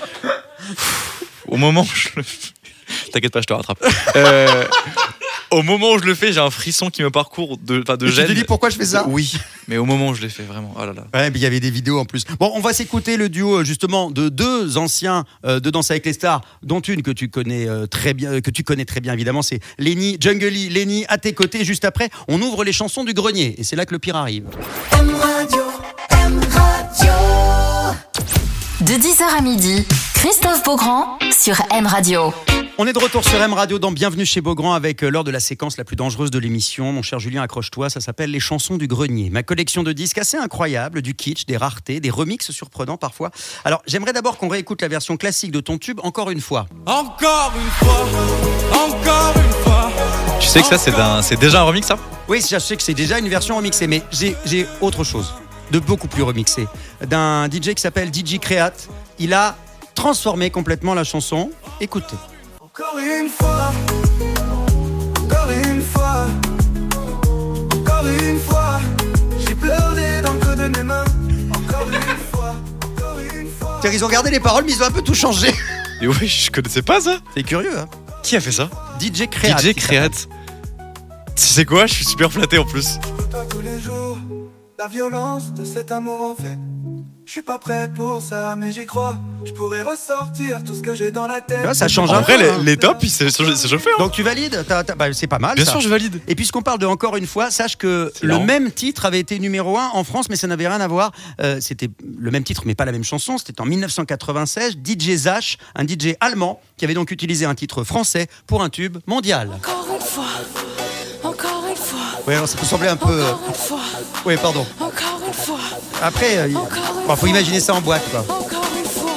t'inquiète pas, je te rattrape. Au moment où je le fais, j'ai un frisson qui me parcourt de gêne. Tu te dis pourquoi je fais ça ? Oui, mais au moment où je l'ai fait, vraiment. Oh là là. Ouais, mais il y avait des vidéos en plus. Bon, on va s'écouter le duo justement de deux anciens de Danse avec les stars, dont une que tu connais très bien, évidemment, c'est Lenny Jungley. Lenny, à tes côtés. Juste après, on ouvre les chansons du grenier et c'est là que le pire arrive. M Radio. De 10h à midi, Christophe Beaugrand sur M Radio. On est de retour sur M Radio dans Bienvenue chez Beaugrand avec l'heure de la séquence la plus dangereuse de l'émission. Mon cher Julien, accroche-toi, ça s'appelle les chansons du grenier. Ma collection de disques assez incroyable, du kitsch, des raretés, des remixes surprenants parfois. Alors, j'aimerais d'abord qu'on réécoute la version classique de ton tube encore une fois. Encore une fois. Tu sais que ça, c'est déjà un remix, ça ? Oui, je sais que c'est déjà une version remixée, mais j'ai autre chose, de beaucoup plus remixé, d'un DJ qui s'appelle DJ Create. Il a transformé complètement la chanson. Écoutez. Encore une fois, j'ai pleuré dans le creux de mes mains. Encore une fois. Ils ont gardé les paroles, mais ils ont un peu tout changé. Et oui, je connaissais pas ça. C'est curieux, hein. Qui a fait ça ? DJ Create. DJ Create. Tu sais quoi ? Je suis super flatté en plus. Tous les jours, la violence de cet amour en fait. Je suis pas prêt pour ça, mais j'y crois. Je pourrais ressortir tout ce que j'ai dans la tête. Ça change en un vrai, peu. les tops, c'est chauffé. Hein. Donc tu valides ? C'est pas mal. Bien ça. sûr, je valide. Et puisqu'on parle de encore une fois, sache que le même titre avait été numéro 1 en France, mais ça n'avait rien à voir. C'était le même titre, mais pas la même chanson. C'était en 1996. DJ Zach, un DJ allemand, qui avait donc utilisé un titre français pour un tube mondial. Encore une fois. Oui, alors ça peut sembler un peu. Encore une fois. Oui, pardon. Encore une fois. Après, faut imaginer ça en boîte, quoi. Encore une fois.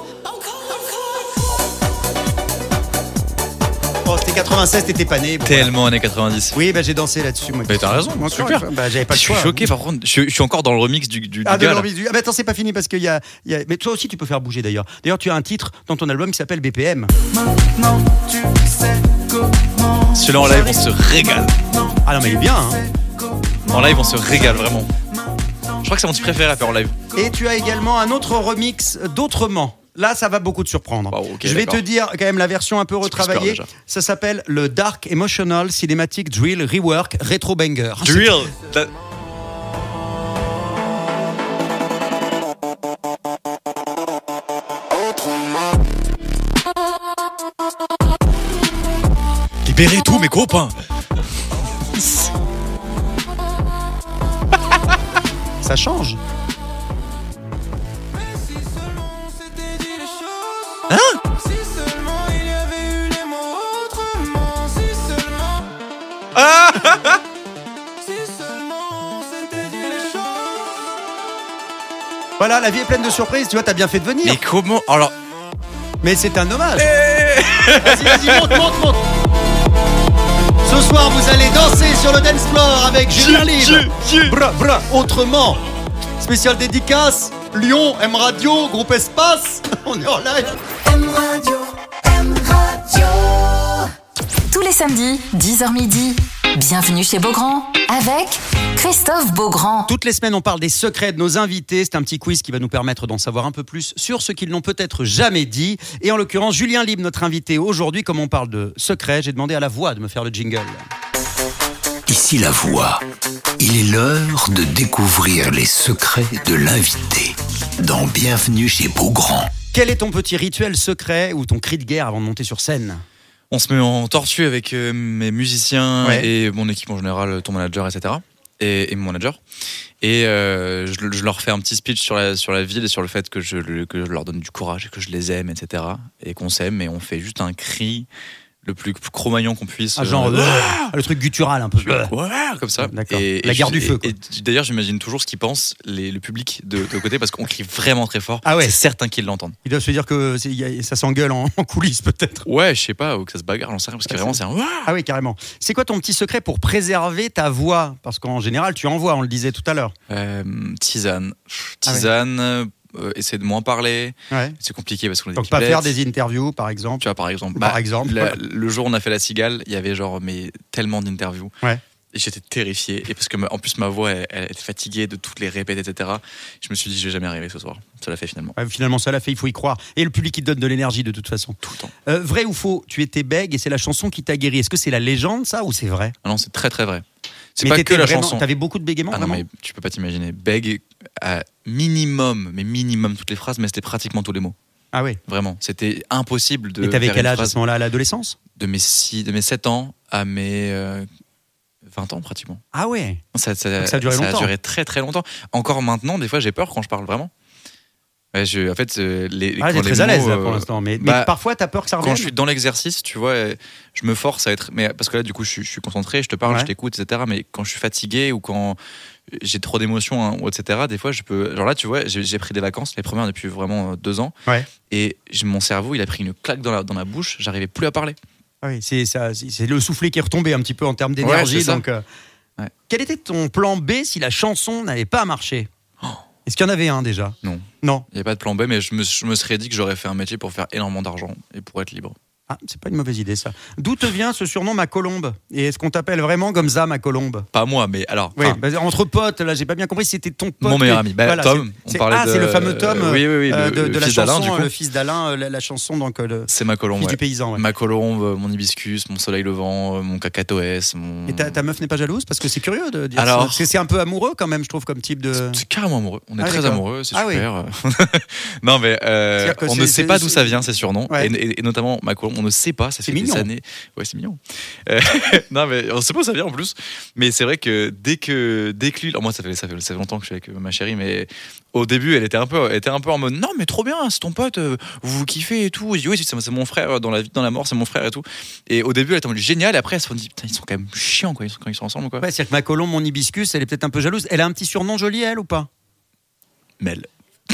Oh, c'était 96, t'étais pas né. Bon, Tellement années 90. Oui, j'ai dansé là-dessus, moi. Mais t'as raison, moi, super. J'avais pas le Je choix. suis choqué, par contre. Je suis encore dans le remix du gars. De remix du... Ah, mais attends, c'est pas fini parce qu'il y a. Mais toi aussi, tu peux faire bouger d'ailleurs. D'ailleurs, tu as un titre dans ton album qui s'appelle BPM. Maintenant, tu sais comment. Celui-là en live, on se régale. Ah non mais il est bien. Hein. En live, on se régale vraiment. Je crois que c'est mon petit préféré à faire en live. Et tu as également un autre remix d'Autrement. Là, ça va beaucoup te surprendre. Wow, okay, je vais d'accord. te dire quand même la version un peu retravaillée. déjà. Ça s'appelle le Dark Emotional Cinematic Drill Rework Retro Banger. Drill. Libérez tous mes copains. Ça change. Hein? Si seulement il y avait eu les mots autrement, si seulement. Si seulement on s'était dit les choses. Voilà, la vie est pleine de surprises. Tu vois, t'as bien fait de venir. Mais comment? Alors. Mais c'est un hommage. Vas-y, monte. Ce soir, vous allez danser sur le dance floor avec Julien Libre. Bra, autrement. Spécial dédicace. Lyon, M Radio, groupe Espace. On est en live. M Radio. Tous les samedis, 10h midi. Bienvenue chez Beaugrand avec Christophe Beaugrand. Toutes les semaines, on parle des secrets de nos invités. C'est un petit quiz qui va nous permettre d'en savoir un peu plus sur ce qu'ils n'ont peut-être jamais dit. Et en l'occurrence, Julien Libre, notre invité aujourd'hui, comme on parle de secrets, j'ai demandé à la voix de me faire le jingle. Ici la voix. Il est l'heure de découvrir les secrets de l'invité dans Bienvenue chez Beaugrand. Quel est ton petit rituel secret ou ton cri de guerre avant de monter sur scène ? On se met en tortue avec mes musiciens Ouais. et mon équipe en général, ton manager, etc. Et mon manager. Et je leur fais un petit speech sur la ville et sur le fait que je leur donne du courage et que je les aime, etc. Et qu'on s'aime. Et on fait juste un cri le plus cro-magnon qu'on puisse. Genre le truc guttural un peu. Ouais, comme ça. D'accord. La guerre du feu, quoi. Et d'ailleurs, j'imagine toujours ce qu'ils pensent le public de côté parce qu'on crie vraiment très fort. Ah ouais. C'est certain qu'ils l'entendent. Ils doivent se dire que ça s'engueule en coulisses peut-être. Ouais, je sais pas, ou que ça se bagarre, j'en sais rien, parce que vraiment c'est un. Ah oui, carrément. C'est quoi ton petit secret pour préserver ta voix ? Parce qu'en général, tu en vois, on le disait tout à l'heure. Tisane. Ah ouais. Tisane, essayer de moins parler. Ouais. C'est compliqué parce qu'on est Donc des pas pipettes. faire des interviews, par exemple. Tu vois, par exemple. Par exemple, voilà. Le jour où on a fait la Cigale, il y avait genre tellement d'interviews. Ouais. Et j'étais terrifié. Et parce que en plus, ma voix, elle était fatiguée de toutes les répètes, etc. Je me suis dit, je vais jamais arriver ce soir. Ça l'a fait finalement. Ouais, finalement, ça l'a fait, il faut y croire. Et le public, il te donne de l'énergie de toute façon. Tout le temps. Vrai ou faux ? Tu étais bègue et c'est la chanson qui t'a guéri. Est-ce que c'est la légende, ça, ou c'est vrai ? Ah non, c'est très très vrai. C'est Mais pas que t'étais la vraiment- chanson. T'avais beaucoup de bégaiements, Ah non, vraiment mais tu peux pas t'imaginer. Bègue à minimum toutes les phrases, mais c'était pratiquement tous les mots. Ah oui. Vraiment. C'était impossible de. Et t'avais faire quel une âge à phrase ce moment-là, à l'adolescence ? de mes 7 ans à mes 20 ans pratiquement. Ah ouais. Ça a duré longtemps. Ça a duré très très longtemps. Encore maintenant, des fois, j'ai peur quand je parle vraiment. Ouais, en fait, les Ah, quand t'es les très à l'aise mots, là, pour l'instant. Mais bah, parfois, t'as peur que ça revienne. quand je suis dans l'exercice, tu vois, je me force à être. Mais parce que là, du coup, je suis concentré, je te parle, Ouais. je t'écoute, etc. Mais quand je suis fatigué ou quand j'ai trop d'émotions, hein, ou etc. Des fois, je peux. Genre là, tu vois, j'ai pris des vacances, les premières depuis vraiment 2 ans. Ouais. Et mon cerveau, il a pris une claque dans la bouche. J'arrivais plus à parler. Ah oui, c'est le soufflet qui est retombé un petit peu en termes d'énergie. Ouais, c'est ça. Donc, Ouais. quel était ton plan B si la chanson n'avait pas marché ? Est-ce qu'il y en avait un déjà ? Non. Non. Il n'y a pas de plan B, mais je me serais dit que j'aurais fait un métier pour faire énormément d'argent et pour être libre. Ah, c'est pas une mauvaise idée ça. D'où te vient ce surnom Ma Colombe ? Et est-ce qu'on t'appelle vraiment comme ça, Ma Colombe ? Pas moi, mais alors. Oui, enfin, bah, entre potes, là, j'ai pas bien compris si c'était ton pote. mon meilleur mais- ami. Bah, voilà, Tom, c'est- on parlait de. c'est le fameux Tom Oui, de le la fils chanson, d'Alain, du coup. le fils d'Alain, la chanson, donc C'est ma colombe. fils Ouais. du paysan. Ouais. Ma colombe, mon hibiscus, mon soleil levant, mon cacatoès. Et ta meuf n'est pas jalouse ? Parce que c'est curieux de dire Alors- ça. Parce que c'est un peu amoureux quand même, je trouve, comme type de... C'est carrément amoureux. On est Ah, très d'accord. amoureux, c'est Ah oui. super. Non, mais C'est-à-dire que on c'est- ne sait pas d'où c'est- ça vient, ces surnoms. Ouais. Et notamment ma colombe, on ne sait pas. Ça C'est fait des mignon. années. Ouais, c'est mignon. Non, mais on sait pas où ça vient en plus. Mais c'est vrai que dès que lui, alors moi ça fait longtemps que je suis avec ma chérie, mais au début elle était un peu en mode non mais trop bien, c'est ton pote, vous kiffez et tout. Je dis oui, c'est mon frère dans la vie, dans la mort, c'est mon frère et tout. Et au début elle était en mode génial. Et après elle se dit putain, ils sont quand même chiants quand ils sont ensemble quoi. Ouais, c'est-à-dire que Ma Colombe, mon hibiscus, elle est peut-être un peu jalouse. Elle a un petit surnom joli, elle, ou pas ? Mel.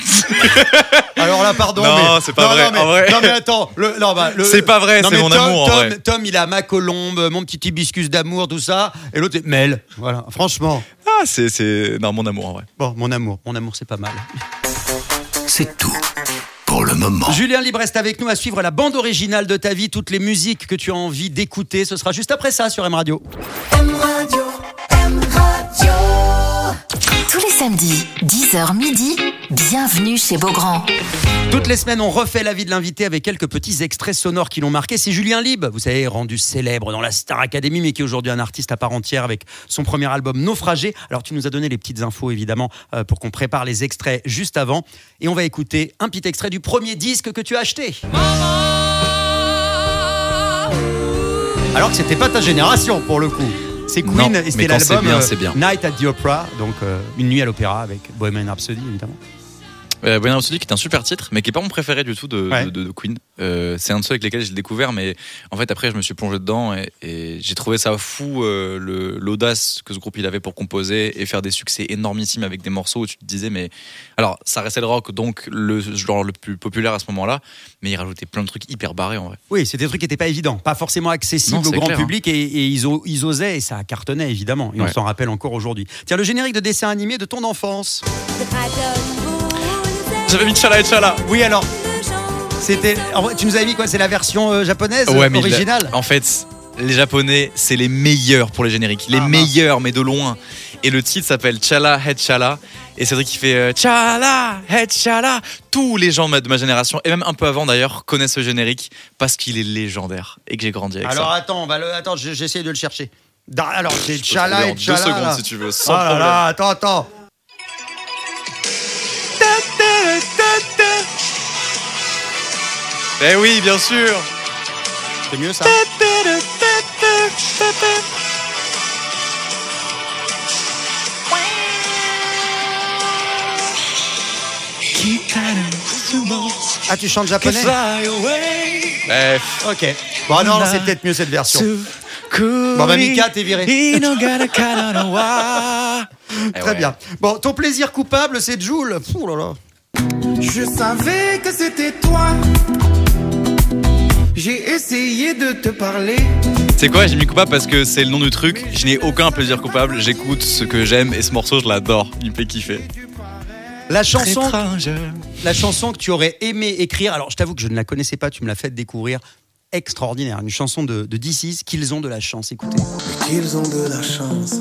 Alors là, pardon. Non, mais... c'est pas vrai, Non mais, en vrai. non, mais attends. C'est pas vrai, c'est mais mon Tom, amour, en Tom, vrai. Tom, il a Ma Colombe, mon petit hibiscus d'amour, tout ça. Et l'autre, c'est Mel. Voilà, franchement. Ah, c'est non, mon amour en vrai. Bon, mon amour, c'est pas mal. C'est tout pour le moment. Julien Libre reste avec nous à suivre la bande originale de ta vie, toutes les musiques que tu as envie d'écouter. Ce sera juste après ça sur M Radio. M Radio. Tous les samedis, 10h midi, bienvenue chez Beaugrand. Toutes les semaines, on refait la vie de l'invité avec quelques petits extraits sonores qui l'ont marqué. C'est Julien Lieb, vous savez, rendu célèbre dans la Star Academy, mais qui est aujourd'hui un artiste à part entière avec son premier album Naufragé. Alors tu nous as donné les petites infos, évidemment, pour qu'on prépare les extraits juste avant. Et on va écouter un petit extrait du premier disque que tu as acheté. Alors que c'était pas ta génération, pour le coup. C'est Queen, Non, et c'était mais quand l'album c'est bien. Night at the Opera, donc une nuit à l'opéra avec Bohemian Rhapsody, évidemment. Bohemian Rhapsody qui est un super titre, mais qui est pas mon préféré du tout de Queen. C'est un de ceux avec lesquels j'ai découvert, mais en fait après je me suis plongé dedans et j'ai trouvé ça fou l'audace que ce groupe il avait pour composer et faire des succès énormissimes avec des morceaux où tu te disais mais alors ça restait le rock donc le genre le plus populaire à ce moment-là, mais il rajoutait plein de trucs hyper barrés en vrai. Oui, c'était des trucs qui n'étaient pas évidents, pas forcément accessibles Non, au c'est grand clair, public et ils osaient et ça cartonnait évidemment et on s'en rappelle encore aujourd'hui. Tiens, le générique de dessin animé de ton enfance. J'avais mis Tchala et Tchala. Oui, alors c'était. Tu nous avais mis quoi? C'est la version japonaise Mais originale. En fait, les Japonais, c'est les meilleurs pour les génériques. Les meilleurs, mais de loin. Et le titre s'appelle Tchala Head Tchala. Et c'est vrai qu'il fait Tchala Head Tchala. Tous les gens de ma génération, et même un peu avant d'ailleurs, connaissent ce générique parce qu'il est légendaire et que j'ai grandi avec Alors ça. attends, j'essaie de le chercher. Alors c'est Tchala et Tchala. 2 secondes là. si tu veux, Oh sans là problème. là, attends. Eh oui, bien sûr. C'est mieux ça. Ah, tu chantes japonais? Bref. Ok. Bon, non, c'est peut-être mieux cette version. Bon, bah, Mika, t'es viré. Très bien. Bon, ton plaisir coupable, c'est Jul. Ouh là là. Je savais que c'était toi. J'ai essayé de te parler. C'est quoi, j'ai mis coupable parce que c'est le nom du truc. Je n'ai aucun plaisir coupable. J'écoute ce que j'aime et ce morceau, je l'adore. Il me fait kiffer. La chanson que tu aurais aimé écrire, alors je t'avoue que je ne la connaissais pas, tu me l'as fait découvrir, extraordinaire. Une chanson de This Is, qu'ils ont de la chance, écoutez. Qu'ils ont de la chance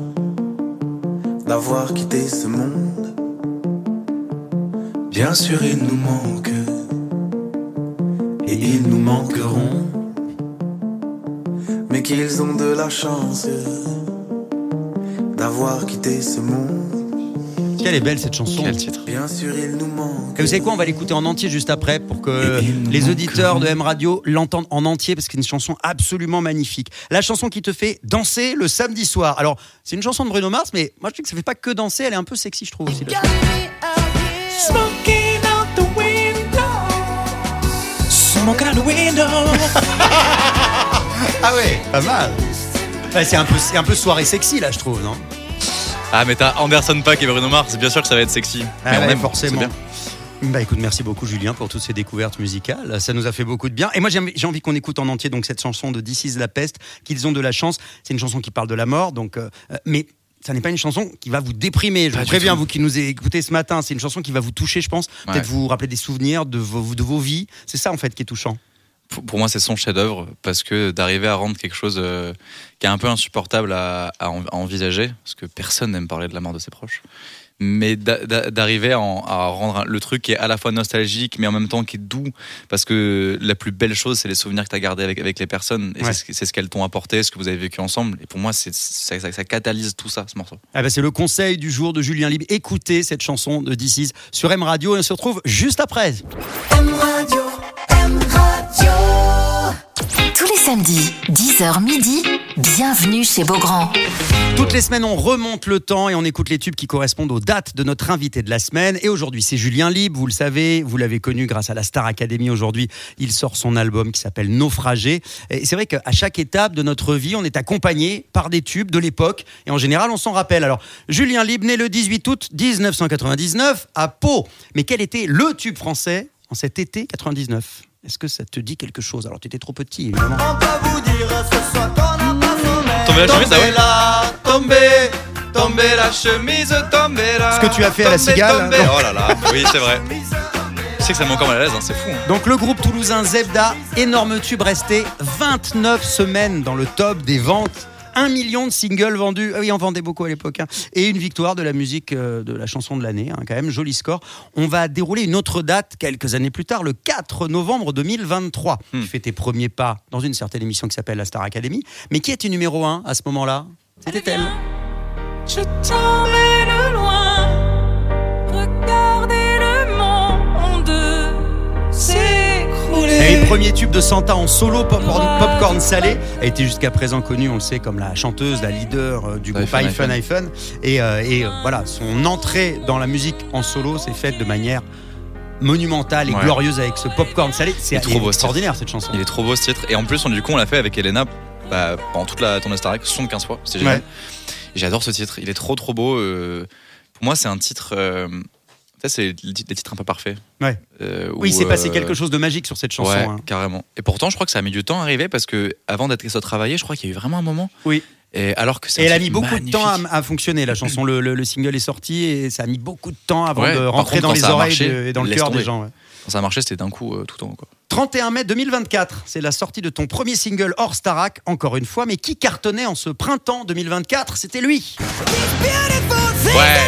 d'avoir quitté ce monde. Bien sûr, ils nous manquent et ils nous manqueront. Mais qu'ils ont de la chance d'avoir quitté ce monde. Quelle est belle cette chanson. Quel titre. Bien sûr, ils nous manquent. Et vous savez quoi, on va l'écouter en entier juste après pour que les auditeurs de M Radio l'entendent en entier parce que c'est une chanson absolument magnifique. La chanson qui te fait danser le samedi soir. Alors, c'est une chanson de Bruno Mars, mais moi je trouve que ça fait pas que danser, elle est un peu sexy, je trouve aussi. Smoking out the window. Smoking out the window. Ah ouais, pas mal. Ouais, c'est un peu soirée sexy là, je trouve, non? Ah, mais t'as Anderson Paak et Bruno Mars, bien sûr que ça va être sexy. Ah mais on ouais, aime, forcément. c'est bien. Bah écoute, merci beaucoup Julien pour toutes ces découvertes musicales. Ça nous a fait beaucoup de bien. Et moi j'ai envie qu'on écoute en entier donc cette chanson de This Is La Peste, qu'ils ont de la chance. C'est une chanson qui parle de la mort, donc mais ça n'est pas une chanson qui va vous déprimer. Je vous préviens, vous qui nous écoutez ce matin, c'est une chanson qui va vous toucher, je pense. Ouais. Peut-être vous rappeler des souvenirs de vos vies. C'est ça en fait qui est touchant. Pour moi, c'est son chef-d'œuvre parce que d'arriver à rendre quelque chose qui est un peu insupportable à envisager, parce que personne n'aime parler de la mort de ses proches, mais d'arriver à rendre le truc qui est à la fois nostalgique, mais en même temps qui est doux, parce que la plus belle chose, c'est les souvenirs que tu as gardés avec les personnes, et c'est ce qu'elles t'ont apporté, ce que vous avez vécu ensemble. Et pour moi, ça catalyse tout ça, ce morceau. Ah bah c'est le conseil du jour de Julien Lieb. Écoutez cette chanson de This Is sur M Radio et on se retrouve juste après. M Radio. Tous les samedis, 10h midi, bienvenue chez Beaugrand. Toutes les semaines, on remonte le temps et on écoute les tubes qui correspondent aux dates de notre invité de la semaine. Et aujourd'hui, c'est Julien Lieb, vous le savez, vous l'avez connu grâce à la Star Academy. Aujourd'hui, il sort son album qui s'appelle Naufragé. Et c'est vrai qu'à chaque étape de notre vie, on est accompagné par des tubes de l'époque. Et en général, on s'en rappelle. Alors, Julien Lieb, né le 18 août 1999 à Pau. Mais quel était le tube français en cet été 99 ? Est-ce que ça te dit quelque chose? Alors, tu étais trop petit, évidemment. On peut vous dire ce soir qu'on n'a pas sommeil. Tomber la chemise, ah ouais. là, Tomber la chemise, tomber là. Ce que tu as fait à la Cigale. Oh là là, oui, c'est vrai. Je sais que ça me met encore mal à l'aise, hein, c'est fou. Hein. Donc le groupe toulousain Zebda, énorme tube resté 29 semaines dans le top des ventes 1 million de singles vendus. Ah oui, on vendait beaucoup à l'époque. Et une victoire de la musique, de la chanson de l'année. Quand même, joli score. On va dérouler une autre date quelques années plus tard, le 4 novembre 2023. Tu fais tes premiers pas dans une certaine émission qui s'appelle la Star Academy. Mais qui était numéro 1 à ce moment-là ? C'était elle. Je t'emmène loin, regardez le monde s'écrouler. Et le premier tube de Santa en solo, Popcorn Salé, a été jusqu'à présent connue, on le sait, comme la chanteuse, la leader du groupe iPhone. Et voilà, son entrée dans la musique en solo s'est faite de manière monumentale et glorieuse avec ce Popcorn Salé. C'est extraordinaire cette chanson. Il est trop beau ce titre. Et en plus, on l'a fait avec Elena pendant toute la tournée Star Trek 75 fois. C'était génial. J'adore ce titre. Il est trop beau. Pour moi, c'est un titre. C'est les titres un peu parfaits. Ouais. Oui, il s'est passé quelque chose de magique sur cette chanson. Ouais, carrément. Et pourtant, je crois que ça a mis du temps à arriver parce que avant d'être travaillé, je crois qu'il y a eu vraiment un moment. Oui. Et alors que c'est elle a mis beaucoup de temps à fonctionner, la chanson. Le single est sorti et ça a mis beaucoup de temps avant de rentrer dans les oreilles et dans le cœur des gens. Quand ça a marché, c'était d'un coup tout le temps. 31 mai 2024, c'est la sortie de ton premier single hors Starac, encore une fois, mais qui cartonnait en ce printemps 2024 ? C'était lui. Ouais.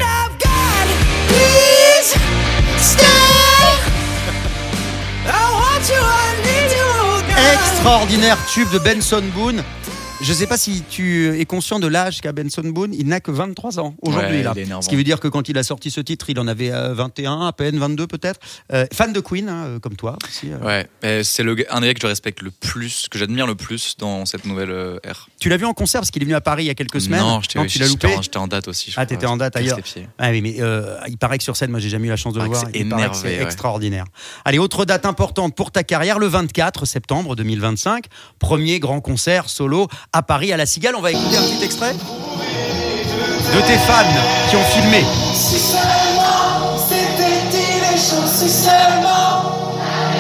Extraordinaire tube de Benson Boone. Je ne sais pas si tu es conscient de l'âge qu'a Benson Boone. Il n'a que 23 ans aujourd'hui. Là. Ce qui veut dire que quand il a sorti ce titre, il en avait 21, à peine 22 peut-être. Fan de Queen, comme toi aussi. Ouais, c'est un des gars que je respecte le plus, que j'admire le plus dans cette nouvelle ère. Tu l'as vu en concert parce qu'il est venu à Paris il y a quelques semaines. Non, tu l'as loupé. J'étais en date aussi. T'étais en date ailleurs. Ah oui, mais il paraît que sur scène, moi j'ai jamais eu la chance de le voir. Il paraît que c'est extraordinaire. Allez, autre date importante pour ta carrière, le 24 septembre 2025, premier grand concert solo à Paris à la Cigale. On va écouter un petit extrait de tes fans qui ont filmé. Si seulement c'était dit les choses, si seulement.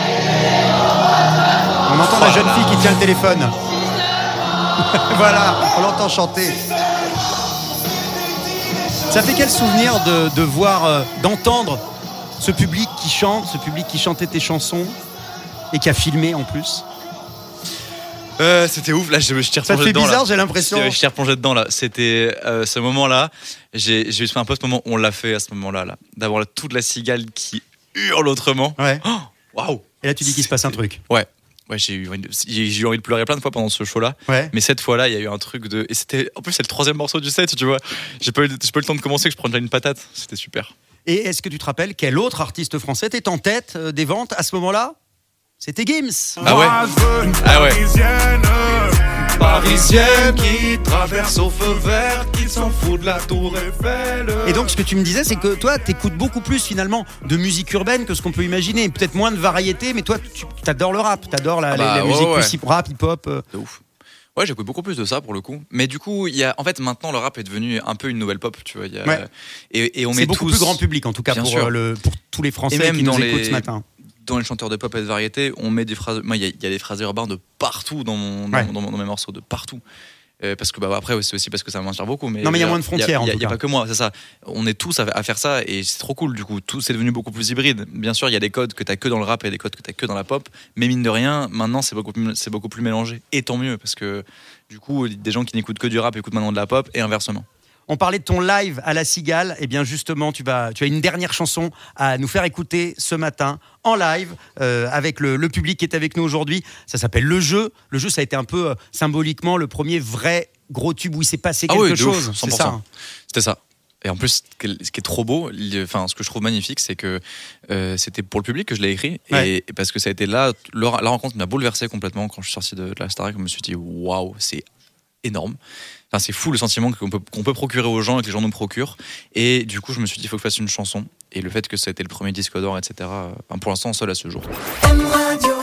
On entend la jeune fille qui tient le téléphone. Voilà, on l'entend chanter. Ça fait quel souvenir de voir, d'entendre ce public qui chante, ce public qui chantait tes chansons et qui a filmé en plus? C'était ouf, là je t'ai replongé dedans. Ça te fait bizarre, j'ai l'impression. Je t'ai replongé dedans là. C'était ce moment-là. J'ai fait un peu ce moment, on l'a fait à ce moment-là. D'avoir toute la Cigale qui hurle autrement. Ouais. Waouh. Et là tu dis qu'il se passe un truc. Ouais, j'ai eu envie de pleurer plein de fois pendant ce show-là. Ouais. Mais cette fois-là, il y a eu un truc de. Et c'était. En plus, c'est le troisième morceau du set, tu vois. J'ai pas eu le temps de commencer, que je prends déjà une patate. C'était super. Et est-ce que tu te rappelles quel autre artiste français était en tête des ventes à ce moment-là? C'était Gims. Ah ouais. Ah ouais. Parisienne qui traverse au feu vert, qui s'en fout de la tour Eiffel. Et donc ce que tu me disais, c'est que toi t'écoutes beaucoup plus finalement de musique urbaine que ce qu'on peut imaginer. Peut-être moins de variété, mais toi tu t'adores le rap, t'adores la musique plus rap, hip-hop. C'est ouf. Ouais, j'écoute beaucoup plus de ça pour le coup. Mais du coup, en fait, maintenant le rap est devenu un peu une nouvelle pop, tu vois. Et on c'est beaucoup plus grand public en tout cas pour tous les Français qui nous écoutent ce matin. Dans les chanteurs de pop et de variété, on met des phrases. Moi, il y a des phrases urbaines de partout dans mes morceaux, de partout. Parce que après, c'est aussi parce que ça m'inspire beaucoup. Mais non, mais il y a moins de frontières. Il n'y a pas que moi, c'est ça. On est tous à faire ça et c'est trop cool. Du coup, tout c'est devenu beaucoup plus hybride. Bien sûr, il y a des codes que t'as que dans le rap et des codes que t'as que dans la pop. Mais mine de rien, maintenant, c'est beaucoup plus mélangé. Et tant mieux, parce que du coup, des gens qui n'écoutent que du rap écoutent maintenant de la pop et inversement. On parlait de ton live à la Cigale. Et bien justement, tu as une dernière chanson à nous faire écouter ce matin en live avec le public qui est avec nous aujourd'hui. Ça s'appelle Le Jeu. Le Jeu, ça a été un peu symboliquement le premier vrai gros tube où il s'est passé quelque chose. Ouf, 100%. C'est ça. C'était ça. Et en plus, ce qui est trop beau, ce que je trouve magnifique, c'est que c'était pour le public que je l'ai écrit. Et parce que ça a été là, la rencontre m'a bouleversé complètement quand je suis sorti de la Starac. Je me suis dit, waouh, c'est énorme. Enfin, c'est fou le sentiment qu'on peut procurer aux gens et que les gens nous procurent. Et du coup, je me suis dit, il faut que je fasse une chanson. Et le fait que ça a été le premier disque d'or, etc., pour l'instant, seul à ce jour. M Radio.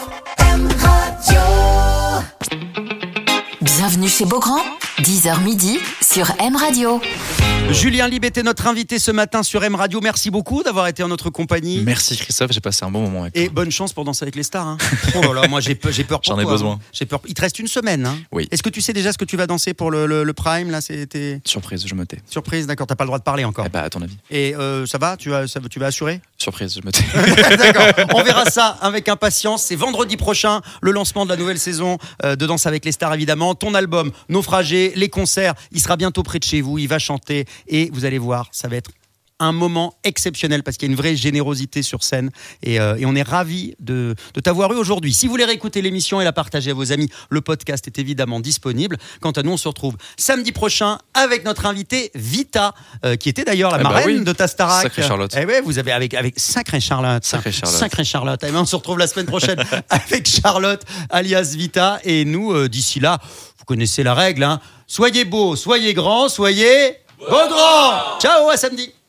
Bienvenue chez Beaugrand, 10h midi sur M Radio. Julien Lieb était notre invité ce matin sur M Radio. Merci beaucoup d'avoir été en notre compagnie. Merci Christophe, j'ai passé un bon moment avec toi. Et bonne chance pour danser avec les stars. Oh là là, moi j'ai peur pour J'en ai toi. besoin. J'ai peur. Il te reste une semaine. Oui. Est-ce que tu sais déjà ce que tu vas danser pour le Prime là? C'était surprise, je me tais. Surprise, d'accord. T'as pas le droit de parler encore. À ton avis. Et ça va? Tu vas assurer? Surprise, je me tais. D'accord, on verra ça avec impatience. C'est vendredi prochain, le lancement de la nouvelle saison de Danse avec les stars, évidemment. Ton album, Naufragé, les concerts, il sera bientôt près de chez vous, il va chanter et vous allez voir, ça va être un moment exceptionnel parce qu'il y a une vraie générosité sur scène et on est ravis de t'avoir eu aujourd'hui. Si vous voulez réécouter l'émission et la partager à vos amis, le podcast est évidemment disponible. Quant à nous, on se retrouve samedi prochain avec notre invitée Vita, qui était d'ailleurs la marraine de ta Starac. Sacrée Charlotte. Eh ouais, vous avez avec Sacrée Charlotte. Sacrée Charlotte. Sacrée Charlotte. Eh ben, on se retrouve la semaine prochaine avec Charlotte, alias Vita. Et nous, d'ici là, vous connaissez la règle, hein. Soyez beaux, soyez grands, soyez beaux grands. Ciao, à samedi.